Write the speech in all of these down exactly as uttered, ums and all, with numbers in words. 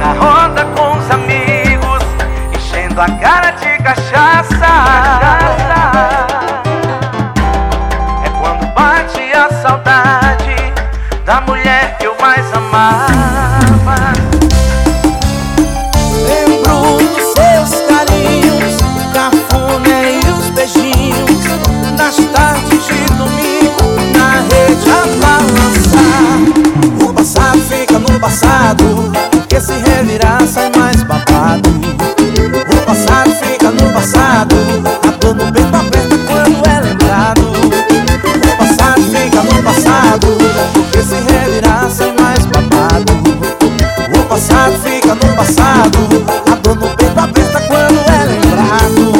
na roda com os amigos, enchendo a cara de cachaça. É quando bate a saudade da mulher que eu mais amava. Lembro dos seus carinhos, cafuné e os beijinhos, nas tardes de domingo, na rede a balançar. O passado fica no passado, porque se revirar sai mais babado. O passado fica no passado, a dor no peito aperta quando é lembrado. O passado fica no passado, porque se revirar sai mais babado. O passado fica no passado, a dor no peito aperta quando é lembrado.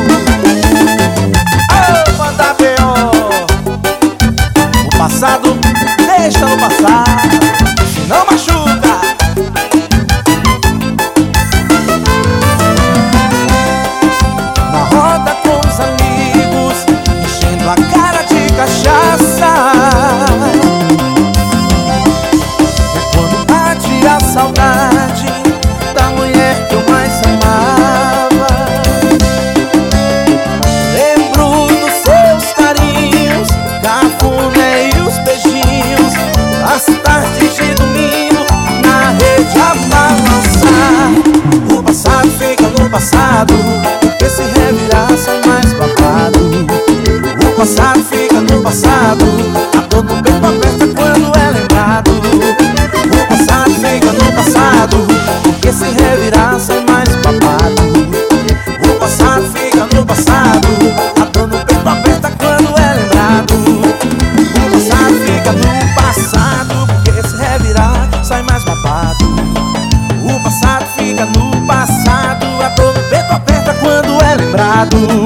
Oh, manda B O O passado deixa no passado, não machuca. Na roda com os amigos, enchendo a cara de cachaça. É quando bate a saudade da mulher que eu mais amava. Lembro dos seus carinhos, cafuné e os beijinhos, as tardes de domingo, na rede a balançar. O passado fica no passado, porque se revirar sai mais babado. O passado fica no passado, a dor no peito aperta quando é lembrado. O passado fica no passado, porque se revirar sai mais babado. O passado fica no passado, a dor no peito aperta quando é lembrado. O passado fica no passado, porque se revirar sai mais babado. O passado fica no passado, a dor no peito aperta quando é lembrado.